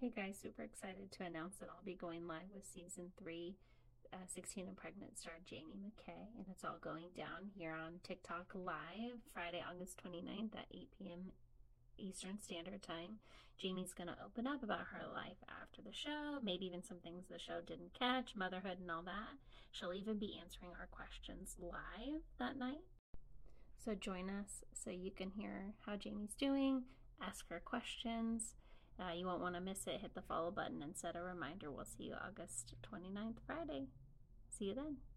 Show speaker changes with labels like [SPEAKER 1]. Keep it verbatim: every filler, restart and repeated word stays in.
[SPEAKER 1] Hey guys, super excited to announce that I'll be going live with season three, uh, sixteen and Pregnant star Jamie McKay, and it's all going down here on TikTok Live Friday, August twenty-ninth at eight p m Eastern Standard Time. Jamie's going to open up about her life after the show, maybe even some things the show didn't catch, motherhood and all that. She'll even be answering our questions live that night. So join us so you can hear how Jamie's doing, ask her questions. Uh, you won't want to miss it. Hit the follow button and set a reminder. We'll see you August twenty-ninth, Friday. See you then.